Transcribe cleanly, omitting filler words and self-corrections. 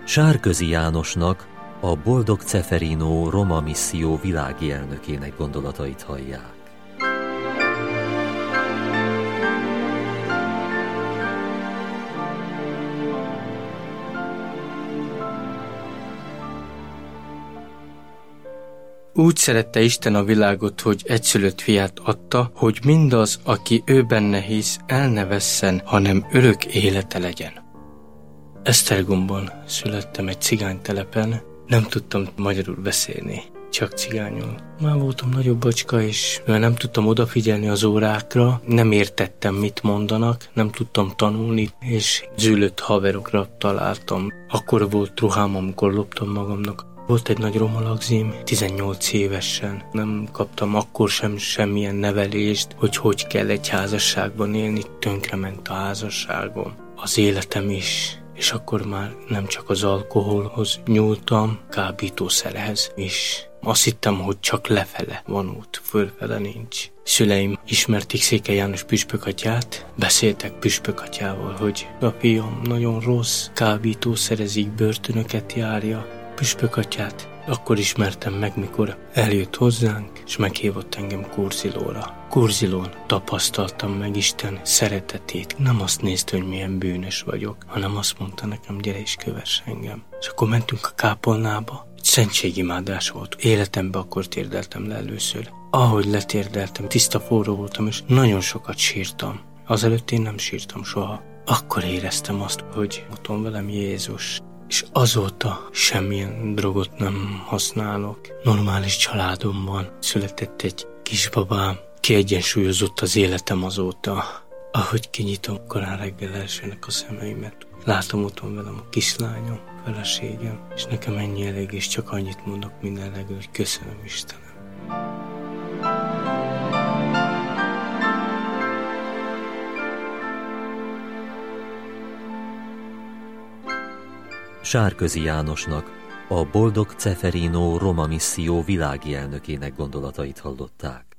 Sárközi Jánosnak, a Boldog Ceferino Roma Misszió világi elnökének gondolatait hallják. Úgy szerette Isten a világot, hogy egyszülött fiát adta, hogy mindaz, aki ő benne hisz, el ne vesszen, hanem örök élete legyen. Esztergomban születtem egy cigánytelepen, nem tudtam magyarul beszélni, csak cigányul. Már voltam nagyobb bacska, és mivel nem tudtam odafigyelni az órákra, nem értettem, mit mondanak, nem tudtam tanulni, és zűlött haverokra találtam. Akkor volt ruhám, amikor loptam magamnak. Volt egy nagy romalagzim, 18 évesen. Nem kaptam akkor sem semmilyen nevelést, hogy kell egy házasságban élni, tönkrement a házasságom. Az életem is, és akkor már nem csak az alkoholhoz nyúltam, kábítószerhez is. Azt hittem, hogy csak lefele van út, fölfele nincs. Szüleim ismerték Székely János püspökatyát, beszéltek püspökatyával, hogy a fiam nagyon rossz, kábítószerezik, börtönöket járja. Püspökatyát akkor ismertem meg, mikor eljött hozzánk, és meghívott engem Kurzilóra. Kurzilón tapasztaltam meg Isten szeretetét. Nem azt nézte, hogy milyen bűnös vagyok, hanem azt mondta nekem, gyere és kövess engem. És akkor mentünk a kápolnába. Szentségimádás volt. Életemben akkor térdeltem le először. Ahogy letérdeltem, tiszta forró voltam, és nagyon sokat sírtam. Azelőtt én nem sírtam soha. Akkor éreztem azt, hogy ott van velem Jézus. És azóta semmilyen drogot nem használok. Normális családomban született egy kisbabám. Kiegyensúlyozott az életem azóta. Ahogy kinyitom korán reggel elsőnek a szemeimet, látom, ott van velem a kislányom, feleségem, és nekem ennyi elég, és csak annyit mondok minden reggel, hogy köszönöm Istenem. Sárközi Jánosnak, a Boldog Ceferino Roma Misszió világi elnökének gondolatait hallották.